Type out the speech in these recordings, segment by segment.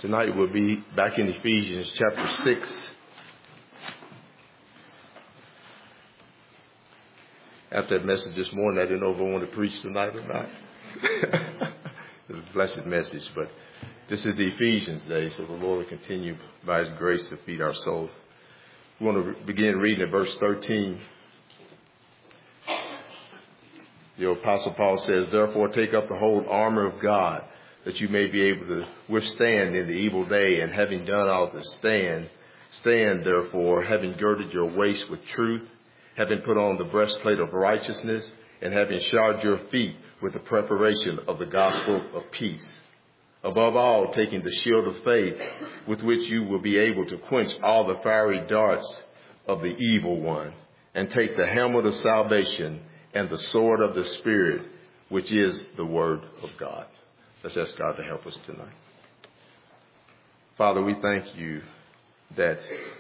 Tonight we'll be back in Ephesians chapter 6. After that message this morning, I didn't know if I wanted to preach tonight or not. It was a blessed message, but this is the Ephesians day, so the Lord will continue by His grace to feed our souls. We want to begin reading at verse 13. The Apostle Paul says, "Therefore take up the whole armor of God, that you may be able to withstand in the evil day, and having done all to stand, therefore, having girded your waist with truth, having put on the breastplate of righteousness, and having shod your feet with the preparation of the gospel of peace. Above all, taking the shield of faith, with which you will be able to quench all the fiery darts of the evil one, and take the helmet of salvation and the sword of the Spirit, which is the word of God." Let's ask God to help us tonight. Father, we thank you that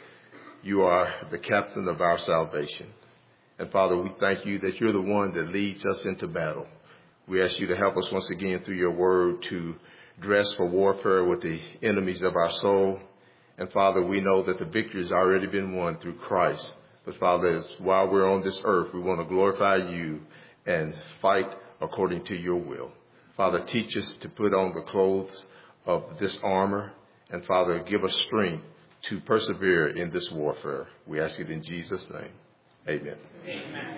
you are the captain of our salvation. And Father, we thank you that you're the one that leads us into battle. We ask you to help us once again through your word to dress for warfare with the enemies of our soul. And Father, we know that the victory has already been won through Christ. But Father, while we're on this earth, we want to glorify you and fight according to your will. Father, teach us to put on the clothes of this armor. And Father, give us strength to persevere in this warfare. We ask it in Jesus' name. Amen. Amen.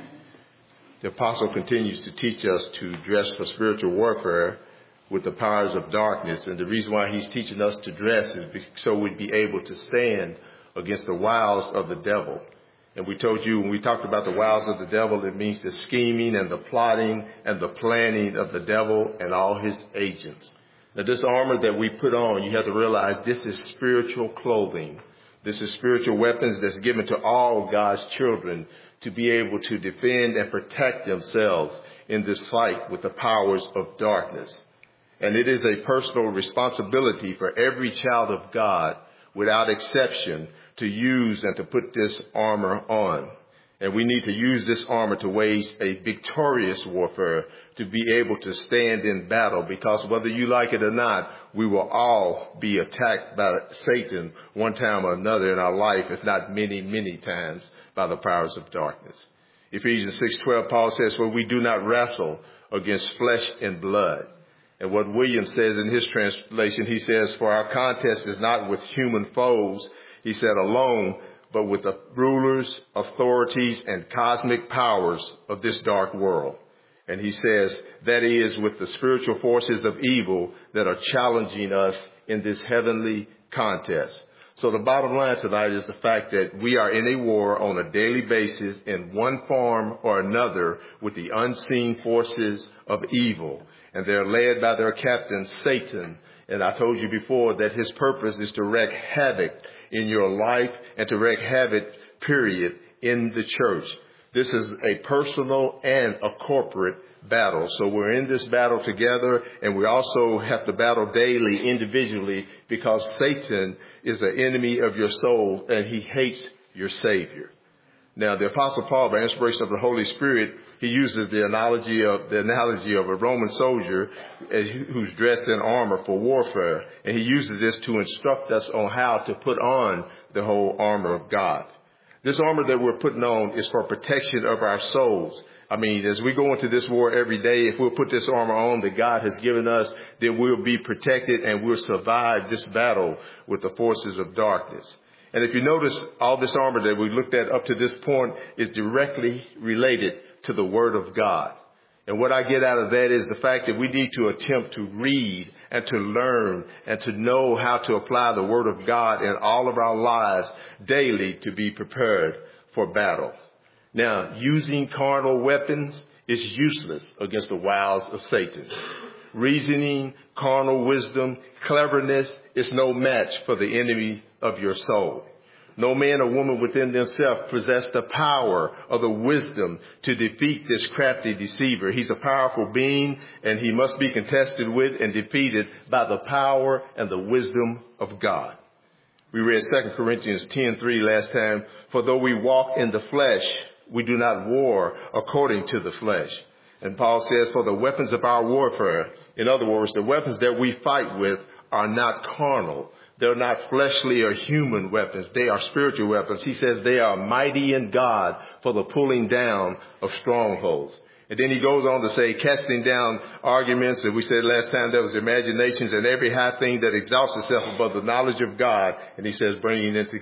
The apostle continues to teach us to dress for spiritual warfare with the powers of darkness. And the reason why he's teaching us to dress is so we'd be able to stand against the wiles of the devil. And we told you when we talked about the wiles of the devil, it means the scheming and the plotting and the planning of the devil and all his agents. Now, this armor that we put on, you have to realize this is spiritual clothing. This is spiritual weapons that's given to all God's children to be able to defend and protect themselves in this fight with the powers of darkness. And it is a personal responsibility for every child of God, without exception, to use and to put this armor on. And we need to use this armor to wage a victorious warfare, to be able to stand in battle, because whether you like it or not, we will all be attacked by Satan one time or another in our life, if not many, many times, by the powers of darkness. Ephesians 6:12, Paul says, "For we do not wrestle against flesh and blood." And what Williams says in his translation, he says, "For our contest is not with human foes," he said, "alone, but with the rulers, authorities, and cosmic powers of this dark world." And he says, that is with the spiritual forces of evil that are challenging us in this heavenly contest. So the bottom line tonight is the fact that we are in a war on a daily basis in one form or another with the unseen forces of evil. And they're led by their captain, Satan. And I told you before that his purpose is to wreak havoc in your life and to wreak havoc, period, in the church. This is a personal and a corporate battle. So we're in this battle together, and we also have to battle daily, individually, because Satan is an enemy of your soul and he hates your Savior. Now, the Apostle Paul, by inspiration of the Holy Spirit, he uses the analogy of a Roman soldier who's dressed in armor for warfare. And he uses this to instruct us on how to put on the whole armor of God. This armor that we're putting on is for protection of our souls. I mean, as we go into this war every day, if we'll put this armor on that God has given us, then we'll be protected and we'll survive this battle with the forces of darkness. And if you notice, all this armor that we looked at up to this point is directly related to the Word of God. And what I get out of that is the fact that we need to attempt to read and to learn and to know how to apply the Word of God in all of our lives daily to be prepared for battle. Now, using carnal weapons is useless against the wiles of Satan. Reasoning, carnal wisdom, cleverness is no match for the enemy of your soul. No man or woman within themselves possess the power or the wisdom to defeat this crafty deceiver. He's a powerful being, and he must be contested with and defeated by the power and the wisdom of God. We read 2 Corinthians 10:3 last time. "For though we walk in the flesh, we do not war according to the flesh." And Paul says, "For the weapons of our warfare," in other words, the weapons that we fight with, are not carnal. They're not fleshly or human weapons. They are spiritual weapons. He says they are mighty in God for the pulling down of strongholds. And then he goes on to say, casting down arguments, and we said last time there was imaginations and every high thing that exalts itself above the knowledge of God. And he says, bringing every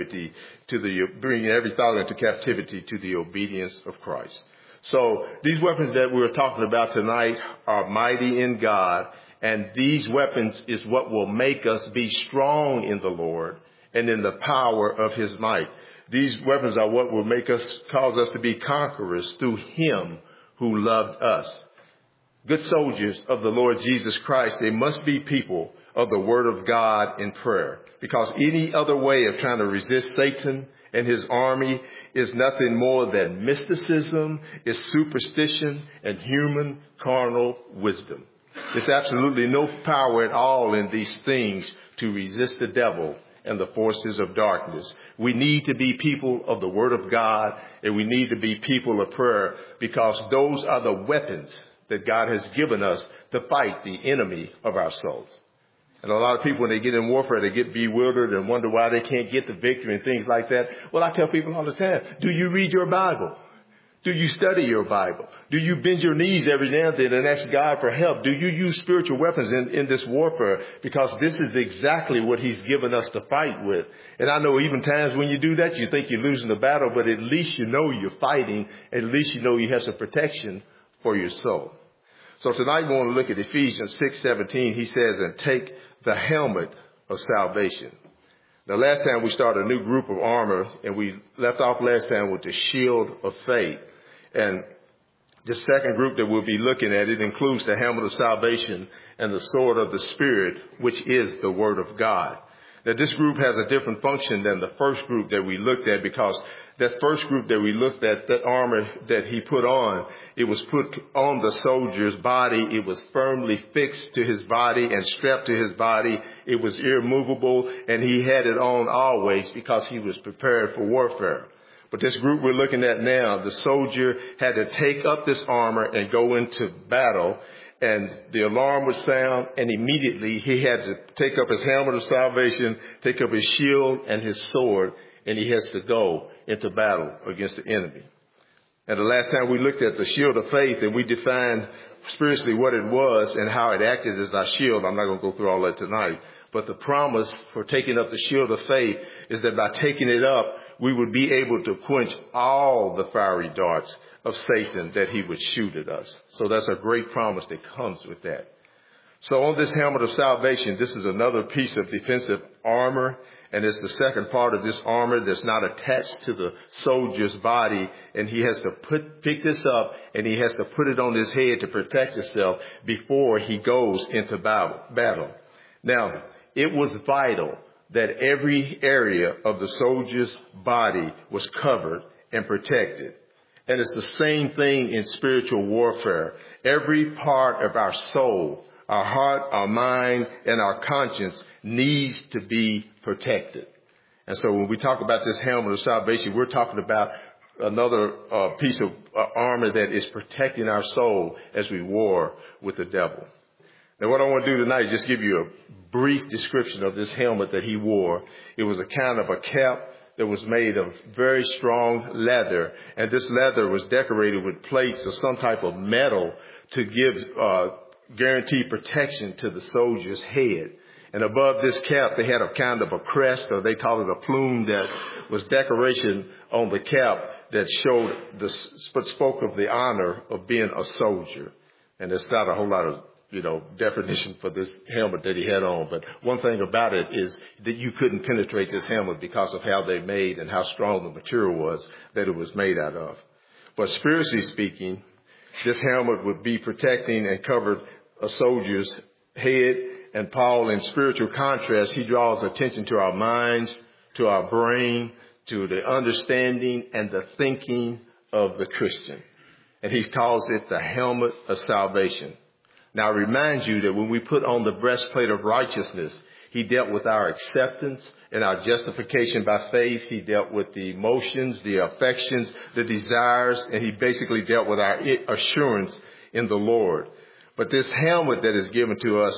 thought into captivity to the obedience of Christ. So these weapons that we're talking about tonight are mighty in God. And these weapons is what will make us be strong in the Lord and in the power of his might. These weapons are what will cause us to be conquerors through him who loved us. Good soldiers of the Lord Jesus Christ, they must be people of the word of God in prayer, because any other way of trying to resist Satan and his army is nothing more than mysticism, is superstition, and human carnal wisdom. There's absolutely no power at all in these things to resist the devil and the forces of darkness. We need to be people of the word of God, and we need to be people of prayer, because those are the weapons that God has given us to fight the enemy of our souls. And a lot of people, when they get in warfare, they get bewildered and wonder why they can't get the victory and things like that. Well, I tell people all the time, do you read your Bible? Do you study your Bible? Do you bend your knees every now and then and ask God for help? Do you use spiritual weapons in this warfare? Because this is exactly what he's given us to fight with. And I know even times when you do that, you think you're losing the battle, but at least you know you're fighting. At least you know you have some protection for your soul. So tonight we want to look at Ephesians 6:17. He says, and take the helmet of salvation. Now, last time we started a new group of armor, and we left off last time with the shield of faith. And the second group that we'll be looking at, it includes the helmet of salvation and the sword of the Spirit, which is the Word of God. Now, this group has a different function than the first group that we looked at, because that first group that we looked at, that armor that he put on, it was put on the soldier's body. It was firmly fixed to his body and strapped to his body. It was immovable, and he had it on always because he was prepared for warfare. But this group we're looking at now, the soldier had to take up this armor and go into battle. And the alarm would sound, and immediately he had to take up his helmet of salvation, take up his shield and his sword, and he has to go into battle against the enemy. And the last time we looked at the shield of faith, and we defined spiritually what it was and how it acted as our shield. I'm not going to go through all that tonight. But the promise for taking up the shield of faith is that by taking it up, we would be able to quench all the fiery darts of Satan that he would shoot at us. So that's a great promise that comes with that. So on this helmet of salvation, this is another piece of defensive armor, and it's the second part of this armor that's not attached to the soldier's body, and he has to pick this up, and he has to put it on his head to protect himself before he goes into battle. Now, it was vital that every area of the soldier's body was covered and protected. And it's the same thing in spiritual warfare. Every part of our soul, our heart, our mind, and our conscience needs to be protected. And so when we talk about this helmet of salvation, we're talking about another piece of armor that is protecting our soul as we war with the devil. Now, what I want to do tonight is just give you a brief description of this helmet that he wore. It was a kind of a cap that was made of very strong leather, and this leather was decorated with plates of some type of metal to give guaranteed protection to the soldier's head. And above this cap, they had a kind of a crest, or they call it a plume, that was decoration on the cap that showed spoke of the honor of being a soldier. And there's not a whole lot of definition for this helmet that he had on. But one thing about it is that you couldn't penetrate this helmet because of how they made and how strong the material was that it was made out of. But spiritually speaking, this helmet would be protecting and covered a soldier's head. And Paul, in spiritual contrast, he draws attention to our minds, to our brain, to the understanding and the thinking of the Christian. And he calls it the helmet of salvation. Now, I remind you that when we put on the breastplate of righteousness, he dealt with our acceptance and our justification by faith. He dealt with the emotions, the affections, the desires, and he basically dealt with our assurance in the Lord. But this helmet that is given to us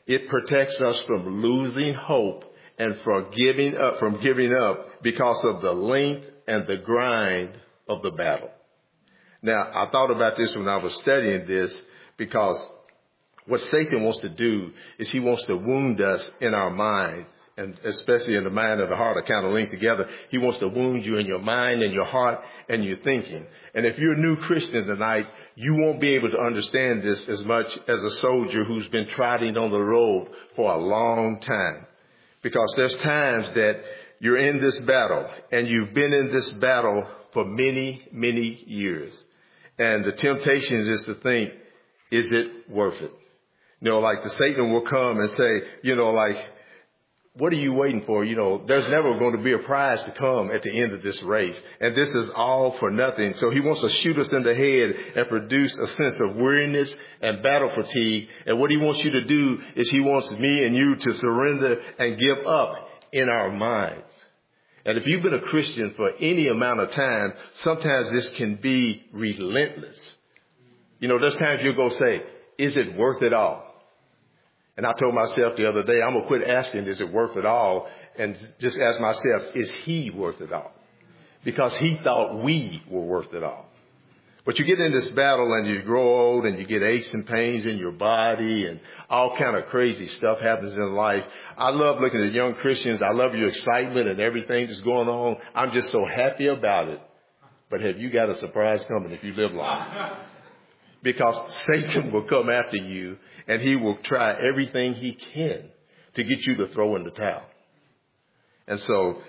It protects us from losing hope and from giving up because of the length and the grind of the battle. Now, I thought about this when I was studying this, because what Satan wants to do is he wants to wound us in our mind, and especially in the mind and the heart are kind of linked together. He wants to wound you in your mind and your heart and your thinking. And if you're a new Christian tonight, you won't be able to understand this as much as a soldier who's been trotting on the road for a long time. Because there's times that you're in this battle, and you've been in this battle for many, many years. And the temptation is to think, is it worth it? Like the Satan will come and say, what are you waiting for? There's never going to be a prize to come at the end of this race. And this is all for nothing. So he wants to shoot us in the head and produce a sense of weariness and battle fatigue. And what he wants you to do is he wants me and you to surrender and give up in our minds. And if you've been a Christian for any amount of time, sometimes this can be relentless. There's times you'll go say, is it worth it all? And I told myself the other day, I'm going to quit asking, is it worth it all? And just ask myself, is he worth it all? Because he thought we were worth it all. But you get in this battle and you grow old and you get aches and pains in your body and all kind of crazy stuff happens in life. I love looking at young Christians. I love your excitement and everything that's going on. I'm just so happy about it. But have you got a surprise coming if you live long? Because Satan will come after you and he will try everything he can to get you to throw in the towel. And so,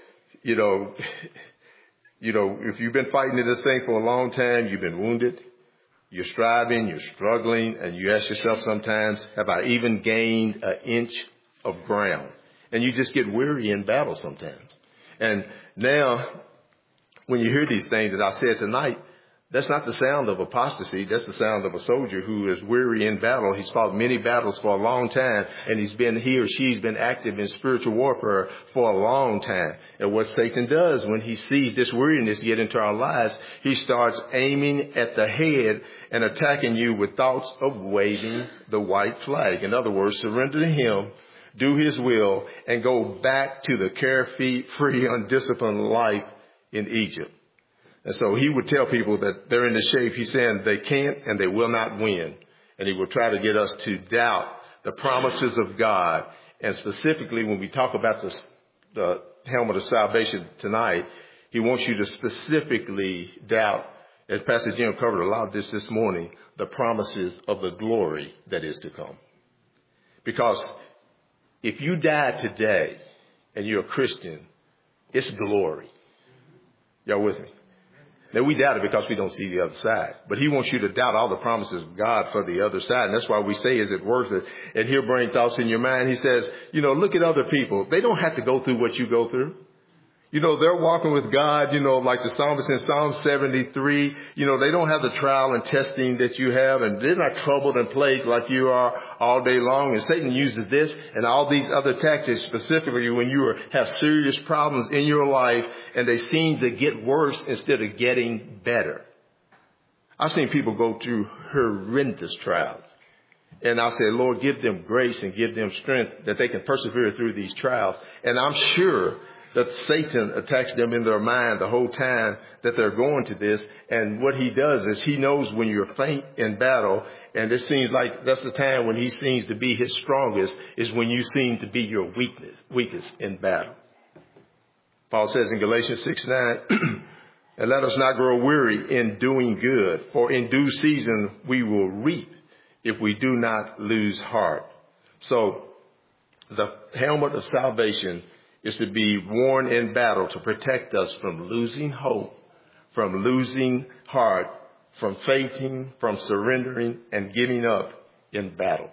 if you've been fighting in this thing for a long time, you've been wounded, you're striving, you're struggling, and you ask yourself sometimes, have I even gained an inch of ground? And you just get weary in battle sometimes. And now, when you hear these things that I said tonight, that's not the sound of apostasy. That's the sound of a soldier who is weary in battle. He's fought many battles for a long time, and he or she's been active in spiritual warfare for a long time. And what Satan does when he sees this weariness get into our lives, he starts aiming at the head and attacking you with thoughts of waving the white flag. In other words, surrender to him, do his will, and go back to the carefree, undisciplined life in Egypt. And so he would tell people that they're in the shape. He's saying they can't and they will not win. And he will try to get us to doubt the promises of God. And specifically, when we talk about the helmet of salvation tonight, he wants you to specifically doubt, as Pastor Jim covered a lot of this morning, the promises of the glory that is to come. Because if you die today and you're a Christian, it's glory. Y'all with me? Now, we doubt it because we don't see the other side. But he wants you to doubt all the promises of God for the other side. And that's why we say, is it worth it? And he'll bring thoughts in your mind. He says, look at other people. They don't have to go through what you go through. They're walking with God, like the psalmist in Psalm 73. They don't have the trial and testing that you have, and they're not troubled and plagued like you are all day long. And Satan uses this and all these other tactics specifically when you have serious problems in your life and they seem to get worse instead of getting better. I've seen people go through horrendous trials. And I'll say, Lord, give them grace and give them strength that they can persevere through these trials. And I'm sure that Satan attacks them in their mind the whole time that they're going to this. And what he does is he knows when you're faint in battle, and it seems like that's the time when he seems to be his strongest, is when you seem to be your weakest in battle. Paul says in Galatians 6:9, and let us not grow weary in doing good, for in due season we will reap if we do not lose heart. So the helmet of salvation is to be worn in battle to protect us from losing hope, from losing heart, from fainting, from surrendering, and giving up in battle.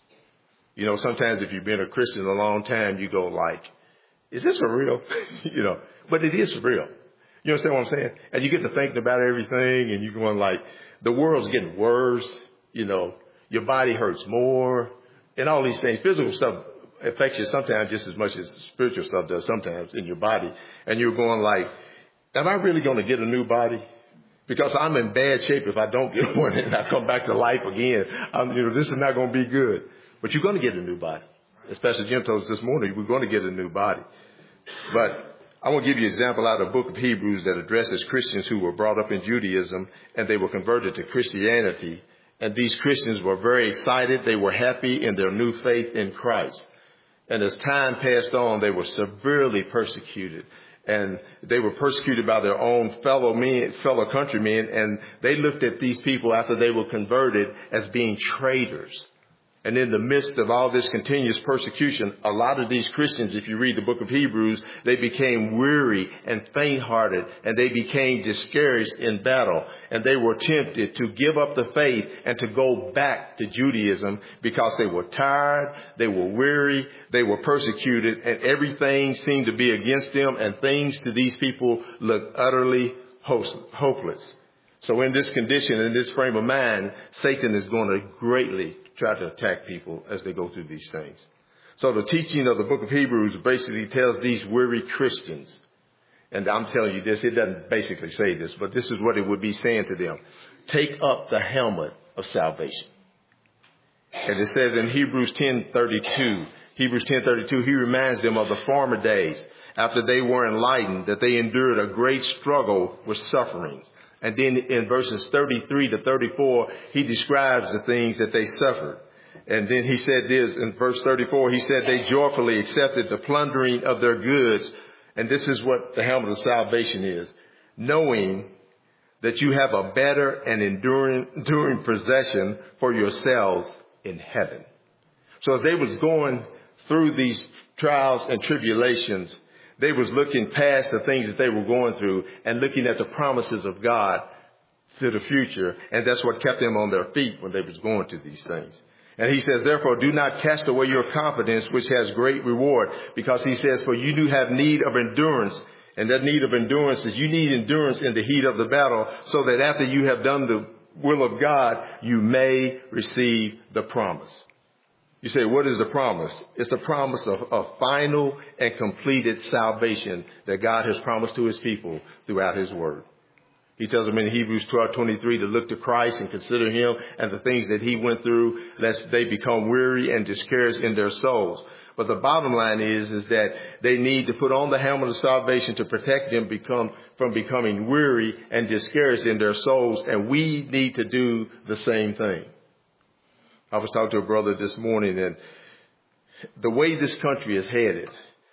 Sometimes if you've been a Christian a long time, you go like, is this for real? But it is for real. You understand what I'm saying? And you get to thinking about everything, and you're going like, the world's getting worse. Your body hurts more, and all these things. Physical stuff affects you sometimes just as much as spiritual stuff does sometimes in your body. And you're going like, am I really going to get a new body? Because I'm in bad shape if I don't get one and I come back to life again. This is not going to be good. But you're going to get a new body. As Pastor Jim told us this morning, we're going to get a new body. But I want to give you an example out of the book of Hebrews that addresses Christians who were brought up in Judaism and they were converted to Christianity. And these Christians were very excited. They were happy in their new faith in Christ. And as time passed on, they were severely persecuted. And they were persecuted by their own fellow countrymen. And they looked at these people after they were converted as being traitors. And in the midst of all this continuous persecution, a lot of these Christians, if you read the book of Hebrews, they became weary and faint-hearted, and they became discouraged in battle. And they were tempted to give up the faith and to go back to Judaism because they were tired, they were weary, they were persecuted, and everything seemed to be against them, and things to these people looked utterly hopeless. So in this condition, in this frame of mind, Satan is going to greatly try to attack people as they go through these things. So the teaching of the book of Hebrews basically tells these weary Christians, and I'm telling you this, it doesn't basically say this, but this is what it would be saying to them. Take up the helmet of salvation. And it says in Hebrews 10:32, he reminds them of the former days after they were enlightened, that they endured a great struggle with sufferings. And then in verses 33 to 34, he describes the things that they suffered. And then he said this in verse 34, he said they joyfully accepted the plundering of their goods. And this is what the helmet of salvation is. Knowing that you have a better and enduring possession for yourselves in heaven. So as they was going through these trials and tribulations, they was looking past the things that they were going through and looking at the promises of God to the future. And that's what kept them on their feet when they was going through these things. And he says, therefore, do not cast away your confidence, which has great reward. Because he says, for you do have need of endurance. And that need of endurance is you need endurance in the heat of the battle, so that after you have done the will of God, you may receive the promise. You say, what is the promise? It's the promise of final and completed salvation that God has promised to his people throughout his word. He tells them in Hebrews 12:23 to look to Christ and consider him and the things that he went through, lest they become weary and discouraged in their souls. But the bottom line is that they need to put on the helmet of salvation to protect them from becoming weary and discouraged in their souls. And we need to do the same thing. I was talking to a brother this morning, and the way this country is headed,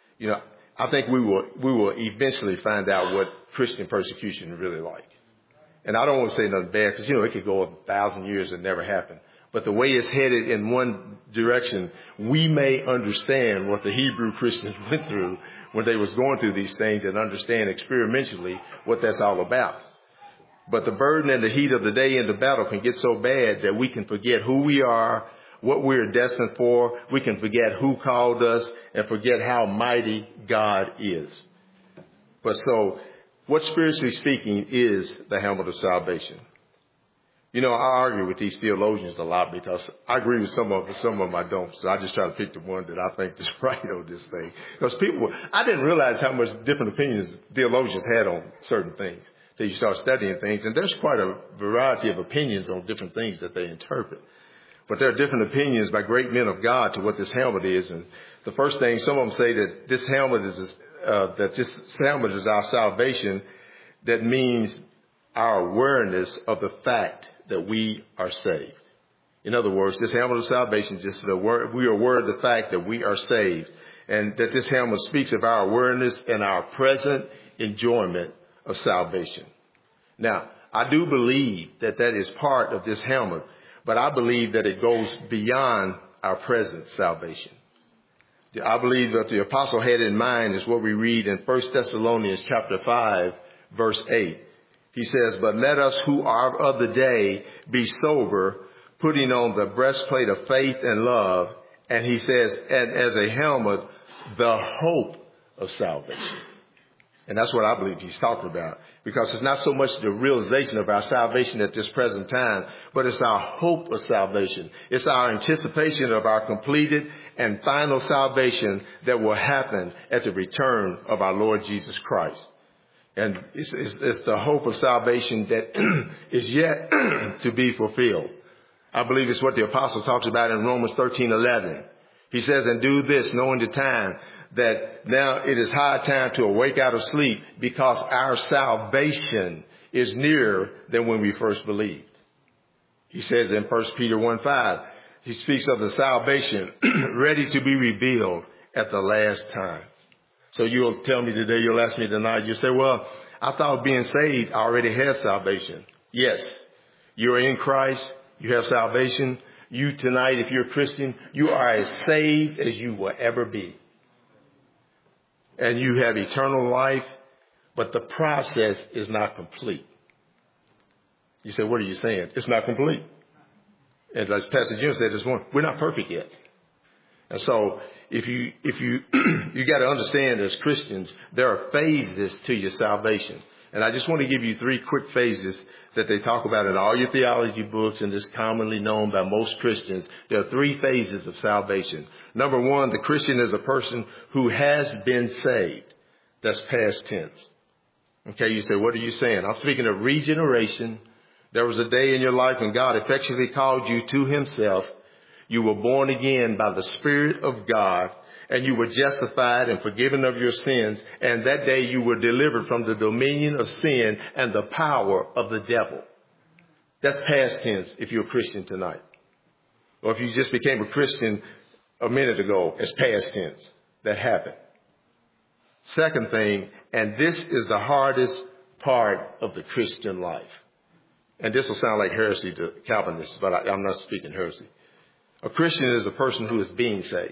I think we will eventually find out what Christian persecution is really like. And I don't want to say nothing bad because, it could go 1,000 years and never happen. But the way it's headed in one direction, we may understand what the Hebrew Christians went through when they was going through these things and understand experimentally what that's all about. But the burden and the heat of the day in the battle can get so bad that we can forget who we are, what we're destined for. We can forget who called us and forget how mighty God is. But so what spiritually speaking is the helmet of salvation? I argue with these theologians a lot because I agree with some of them I don't. So I just try to pick the one that I think is right on this thing. Because I didn't realize how much different opinions theologians had on certain things. So you start studying things, and there's quite a variety of opinions on different things that they interpret. But there are different opinions by great men of God to what this helmet is. And the first thing, some of them say that this helmet is our salvation. That means our awareness of the fact that we are saved. In other words, this helmet of salvation just we are aware of the fact that we are saved, and that this helmet speaks of our awareness and our present enjoyment of salvation. Now, I do believe that is part of this helmet, but I believe that it goes beyond our present salvation. I believe that the apostle had in mind is what we read in 1 Thessalonians chapter 5, verse 8. He says, but let us who are of the day be sober, putting on the breastplate of faith and love. And he says, and as a helmet, the hope of salvation. And that's what I believe he's talking about, because it's not so much the realization of our salvation at this present time, but it's our hope of salvation. It's our anticipation of our completed and final salvation that will happen at the return of our Lord Jesus Christ. And it's the hope of salvation that is yet to be fulfilled. I believe it's what the apostle talks about in Romans 13:11. He says, and do this, knowing the time, that now it is high time to awake out of sleep, because our salvation is nearer than when we first believed. He says in 1 Peter 1:5, he speaks of the salvation ready to be revealed at the last time. So you'll tell me today, you'll ask me tonight, you say, well, I thought being saved, I already had salvation. Yes, you're in Christ, you have salvation. You tonight, if you're a Christian, you are as saved as you will ever be. And you have eternal life, but the process is not complete. You say, what are you saying? It's not complete. And as Pastor Jim said this morning, we're not perfect yet. And so if you got to understand as Christians, there are phases to your salvation. And I just want to give you 3 quick phases that they talk about in all your theology books, and is commonly known by most Christians. There are 3 phases of salvation. Number 1, the Christian is a person who has been saved. That's past tense. Okay, you say, what are you saying? I'm speaking of regeneration. There was a day in your life when God effectually called you to himself. You were born again by the Spirit of God, and you were justified and forgiven of your sins. And that day you were delivered from the dominion of sin and the power of the devil. That's past tense if you're a Christian tonight. Or if you just became a Christian a minute ago, it's past tense. That happened. Second thing, and this is the hardest part of the Christian life. And this will sound like heresy to Calvinists, but I'm not speaking heresy. A Christian is a person who is being saved.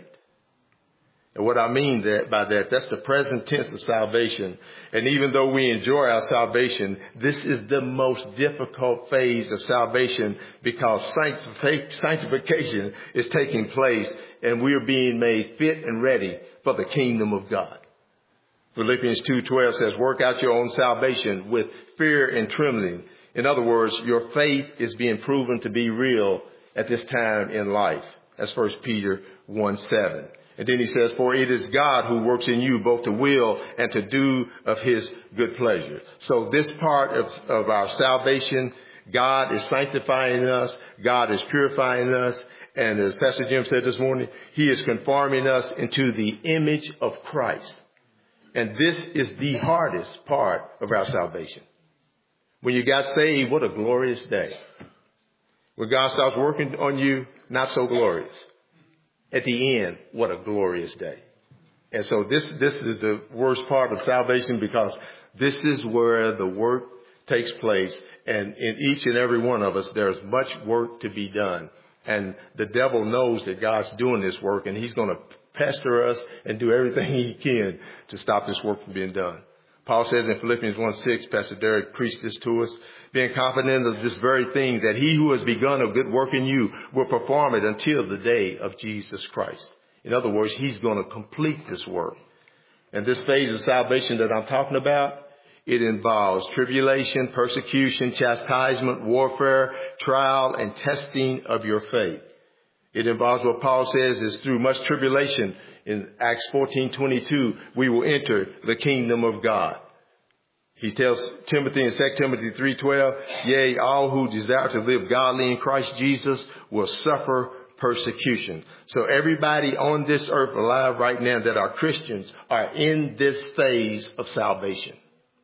And what I mean by that, that's the present tense of salvation. And even though we enjoy our salvation, this is the most difficult phase of salvation, because sanctification is taking place and we are being made fit and ready for the kingdom of God. Philippians 2:12 says, work out your own salvation with fear and trembling. In other words, your faith is being proven to be real at this time in life. That's 1 Peter 1:7. And then he says, for it is God who works in you both to will and to do of his good pleasure. So this part of our salvation, God is sanctifying us. God is purifying us. And as Pastor Jim said this morning, he is conforming us into the image of Christ. And this is the hardest part of our salvation. When you got saved, what a glorious day. When God starts working on you, not so glorious. At the end, what a glorious day. And so this is the worst part of salvation, because this is where the work takes place. And in each and every one of us, there's much work to be done. And the devil knows that God's doing this work, and he's going to pester us and do everything he can to stop this work from being done. Paul says in Philippians 1:6, Pastor Derek preached this to us, being confident of this very thing, that he who has begun a good work in you will perform it until the day of Jesus Christ. In other words, he's going to complete this work. And this phase of salvation that I'm talking about, it involves tribulation, persecution, chastisement, warfare, trial, and testing of your faith. It involves what Paul says is through much tribulation. In Acts 14:22, we will enter the kingdom of God. He tells Timothy in 2 Timothy 3:12, yea, all who desire to live godly in Christ Jesus will suffer persecution. So everybody on this earth alive right now that are Christians are in this phase of salvation.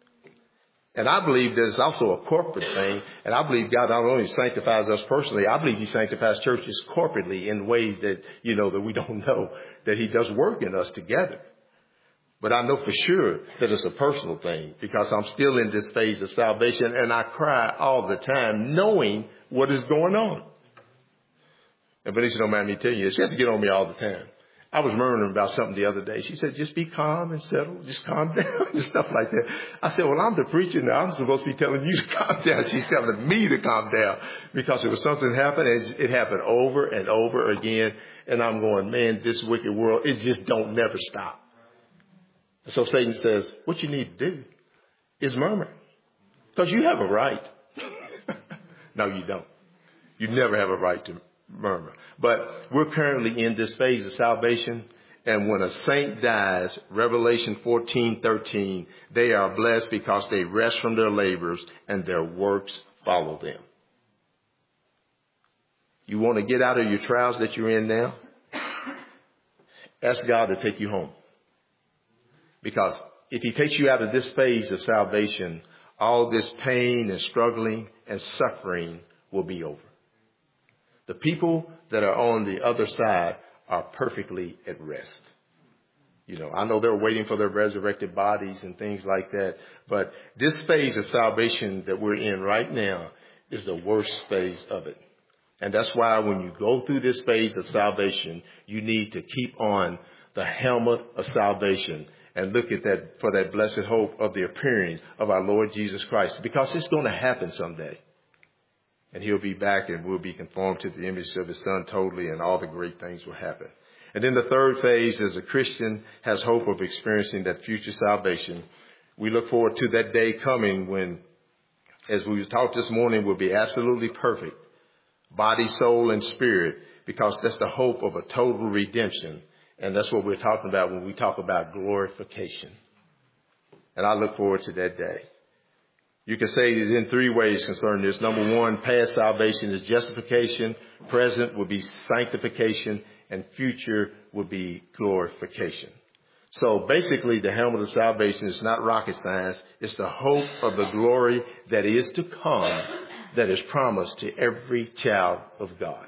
And I believe there's also a corporate thing. And I believe God not only sanctifies us personally, I believe he sanctifies churches corporately in ways that, that we don't know, that he does work in us together. But I know for sure that it's a personal thing, because I'm still in this phase of salvation, and I cry all the time knowing what is going on. And Benicia don't mind me telling you, she has to get on me all the time. I was murmuring about something the other day. She said, just be calm and settle. Just calm down and stuff like that. I said, well, I'm the preacher now. I'm supposed to be telling you to calm down. She's telling me to calm down, because it was something happened, and it happened over and over again. And I'm going, man, this wicked world, it just don't never stop. So Satan says, what you need to do is murmur, because you have a right. No, you don't. You never have a right to murmur. But we're currently in this phase of salvation. And when a saint dies, Revelation 14:13, they are blessed because they rest from their labors and their works follow them. You want to get out of your trials that you're in now? Ask God to take you home. Because if he takes you out of this phase of salvation, all this pain and struggling and suffering will be over. The people that are on the other side are perfectly at rest. You know, I know they're waiting for their resurrected bodies and things like that. But this phase of salvation that we're in right now is the worst phase of it. And that's why when you go through this phase of salvation, you need to keep on the helmet of salvation and look at that for that blessed hope of the appearing of our Lord Jesus Christ, because it's going to happen someday. And he'll be back and we'll be conformed to the image of his son totally, and all the great things will happen. And then the third phase, as a Christian has hope of experiencing that future salvation, we look forward to that day coming when, as we talked this morning, we'll be absolutely perfect, body, soul, and spirit, because that's the hope of a total redemption. And that's what we're talking about when we talk about glorification. And I look forward to that day. You can say it in three ways concerning this. Number one, past salvation is justification. Present will be sanctification. And future will be glorification. So basically, the helmet of salvation is not rocket science. It's the hope of the glory that is to come, that is promised to every child of God.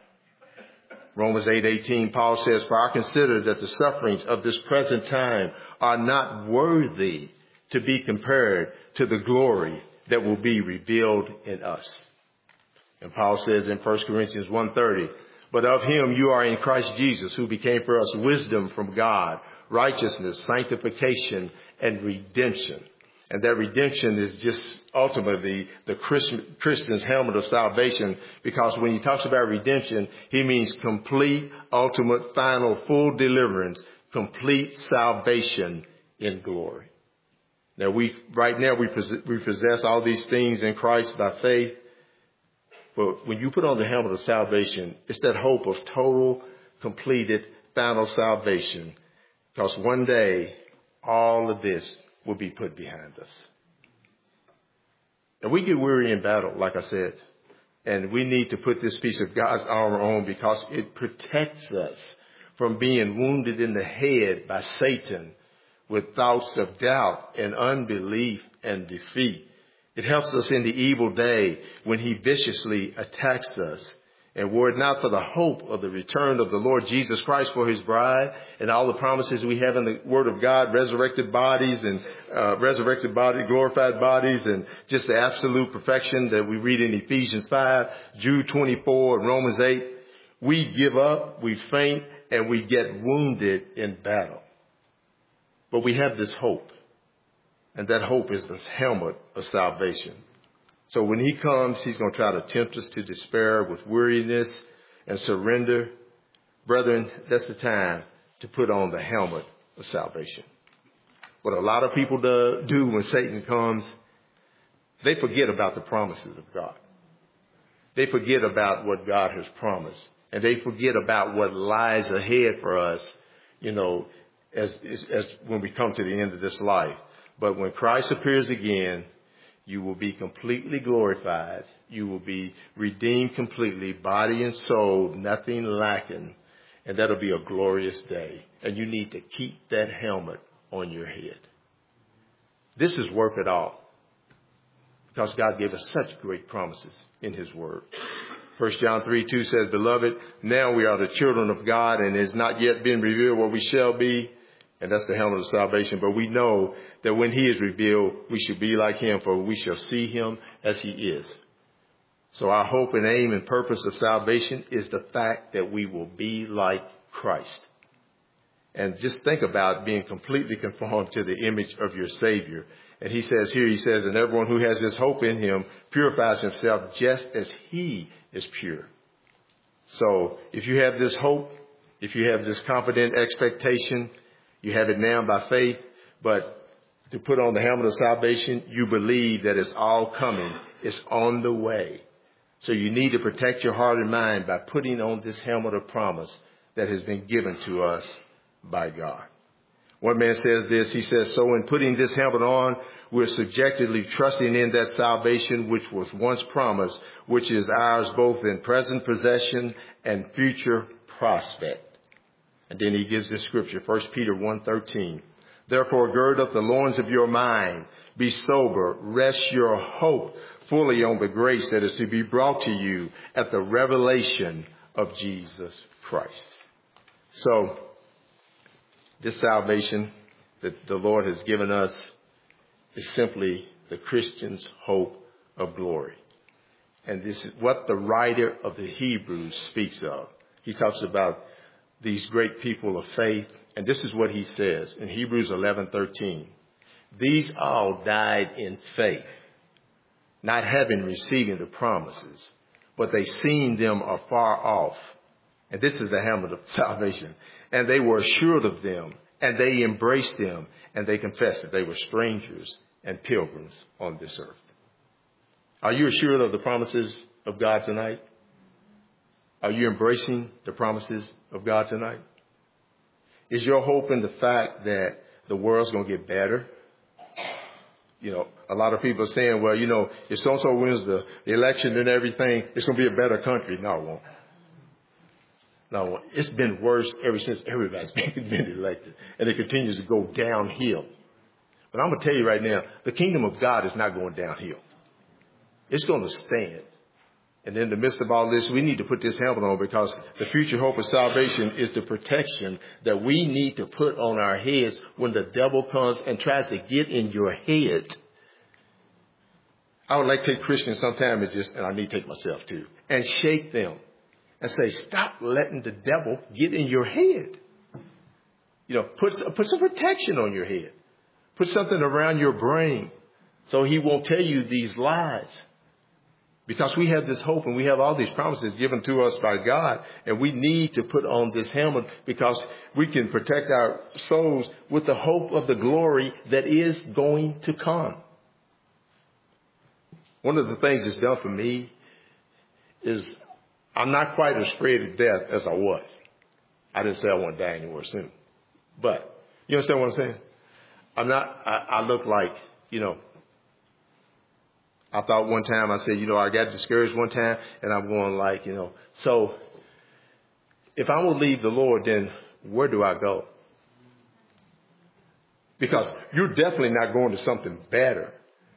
Romans 8:18, Paul says, "For I consider that the sufferings of this present time are not worthy to be compared to the glory that will be revealed in us." And Paul says in 1 Corinthians 1:30, "But of him you are in Christ Jesus, who became for us wisdom from God, righteousness, sanctification, and redemption." And that redemption is just ultimately the Christian's helmet of salvation, because when he talks about redemption, he means complete, ultimate, final, full deliverance, complete salvation in glory. Now we possess all these things in Christ by faith. But when you put on the helmet of salvation, it's that hope of total, completed, final salvation. Because one day, all of this will be put behind us. And we get weary in battle, like I said. And we need to put this piece of God's armor on, because it protects us from being wounded in the head by Satan with thoughts of doubt and unbelief and defeat. It helps us in the evil day when he viciously attacks us. And were it not for the hope of the return of the Lord Jesus Christ for his bride and all the promises we have in the Word of God, resurrected bodies and glorified bodies, and just the absolute perfection that we read in Ephesians 5, Jude 24, and Romans 8, we give up, we faint, and we get wounded in battle. But we have this hope. And that hope is the helmet of salvation. So when he comes, he's going to try to tempt us to despair with weariness and surrender. Brethren, that's the time to put on the helmet of salvation. What a lot of people do when Satan comes, they forget about the promises of God. They forget about what God has promised. And they forget about what lies ahead for us, you know, as when we come to the end of this life. But when Christ appears again, you will be completely glorified. You will be redeemed completely, body and soul, nothing lacking. And that'll be a glorious day. And you need to keep that helmet on your head. This is worth it all, because God gave us such great promises in his word. 1 John 3:2 says, "Beloved, now we are the children of God, and it has not yet been revealed what we shall be." And that's the helmet of salvation. But we know that when he is revealed, we should be like him, for we shall see him as he is. So our hope and aim and purpose of salvation is the fact that we will be like Christ. And just think about being completely conformed to the image of your Savior. And he says here, and everyone who has this hope in him purifies himself just as he is pure. So if you have this hope, if you have this confident expectation, you have it now by faith, but to put on the helmet of salvation, you believe that it's all coming. It's on the way. So you need to protect your heart and mind by putting on this helmet of promise that has been given to us by God. One man says this, he says, so in putting this helmet on, we're subjectively trusting in that salvation which was once promised, which is ours both in present possession and future prospect. And then he gives this scripture, 1 Peter 1:13. Therefore, gird up the loins of your mind, be sober, rest your hope fully on the grace that is to be brought to you at the revelation of Jesus Christ. So, this salvation that the Lord has given us is simply the Christian's hope of glory. And this is what the writer of the Hebrews speaks of. He talks about these great people of faith. And this is what he says in Hebrews 11:13. These all died in faith, not having received the promises, but they seen them afar off. And this is the helmet of salvation. And they were assured of them, and they embraced them, and they confessed that they were strangers and pilgrims on this earth. Are you assured of the promises of God tonight? Are you embracing the promises of God tonight? Is your hope in the fact that the world's going to get better? You know, a lot of people are saying, well, you know, if so-and-so wins the election and everything, it's going to be a better country. No, it won't. No, it won't. It's been worse ever since everybody's been elected. And it continues to go downhill. But I'm going to tell you right now, the kingdom of God is not going downhill. It's going to stand. And in the midst of all this, we need to put this helmet on, because the future hope of salvation is the protection that we need to put on our heads when the devil comes and tries to get in your head. I would like to take Christians sometime and I need to take myself too, and shake them and say, stop letting the devil get in your head. You know, put some protection on your head. Put something around your brain so he won't tell you these lies. Because we have this hope and we have all these promises given to us by God, and we need to put on this helmet because we can protect our souls with the hope of the glory that is going to come. One of the things that's done for me is I'm not quite as afraid of death as I was. I didn't say I want to die anywhere soon. But you understand what I'm saying? I look like, you know, I thought one time, I said, you know, I got discouraged one time, and I'm going like, you know, so if I will leave the Lord, then where do I go? Because you're definitely not going to something better.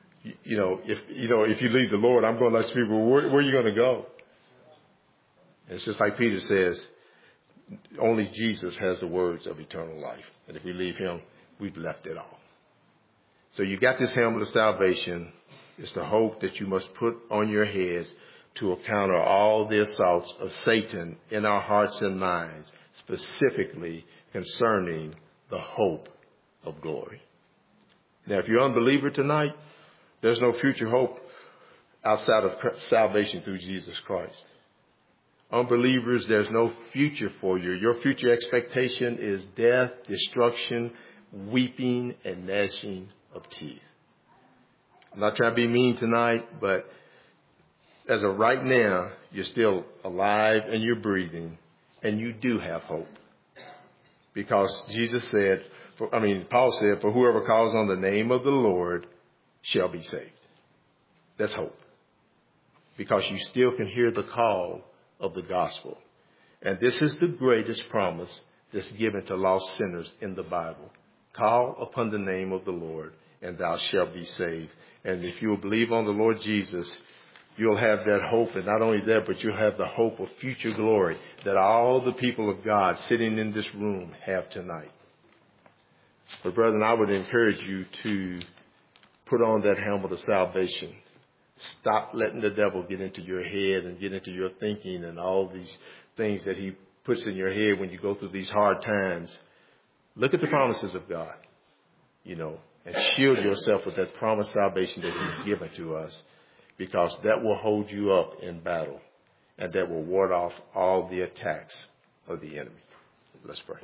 If you leave the Lord, I'm going to ask people, where are you going to go? It's just like Peter says, only Jesus has the words of eternal life. And if we leave him, we've left it all. So you got this helmet of salvation. It's the hope that you must put on your heads to counter all the assaults of Satan in our hearts and minds, specifically concerning the hope of glory. Now, if you're an unbeliever tonight, there's no future hope outside of salvation through Jesus Christ. Unbelievers, there's no future for you. Your future expectation is death, destruction, weeping, and gnashing of teeth. I'm not trying to be mean tonight, but as of right now, you're still alive and you're breathing, and you do have hope. Because Paul said, for whoever calls on the name of the Lord shall be saved. That's hope. Because you still can hear the call of the gospel. And this is the greatest promise that's given to lost sinners in the Bible. Call upon the name of the Lord, and thou shalt be saved. And if you will believe on the Lord Jesus, you'll have that hope. And not only that, but you'll have the hope of future glory that all the people of God sitting in this room have tonight. But brethren, I would encourage you to put on that helmet of salvation. Stop letting the devil get into your head and get into your thinking and all these things that he puts in your head when you go through these hard times. Look at the promises of God, and shield yourself with that promised salvation that he's given to us, because that will hold you up in battle and that will ward off all the attacks of the enemy. Let's pray.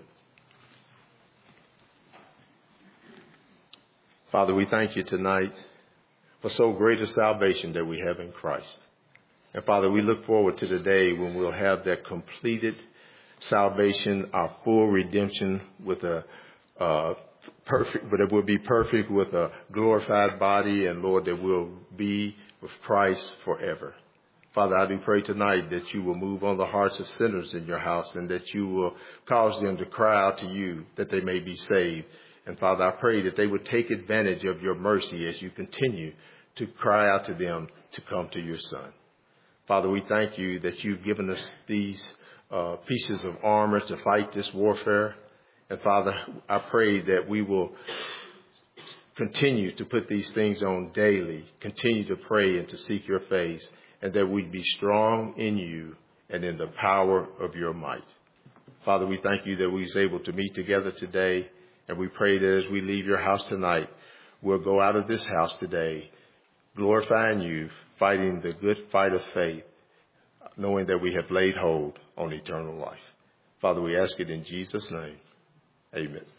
Father, we thank you tonight for so great a salvation that we have in Christ. And Father, we look forward to the day when we'll have that completed salvation, our full redemption with a perfect, but it will be perfect with a glorified body, and Lord, that we'll be with Christ forever. Father, I do pray tonight that you will move on the hearts of sinners in your house, and that you will cause them to cry out to you that they may be saved. And Father, I pray that they would take advantage of your mercy as you continue to cry out to them to come to your Son. Father, we thank you that you've given us these pieces of armor to fight this warfare. And Father, I pray that we will continue to put these things on daily, continue to pray and to seek your face, and that we'd be strong in you and in the power of your might. Father, we thank you that we was able to meet together today, and we pray that as we leave your house tonight, we'll go out of this house today glorifying you, fighting the good fight of faith, knowing that we have laid hold on eternal life. Father, we ask it in Jesus' name. Amen.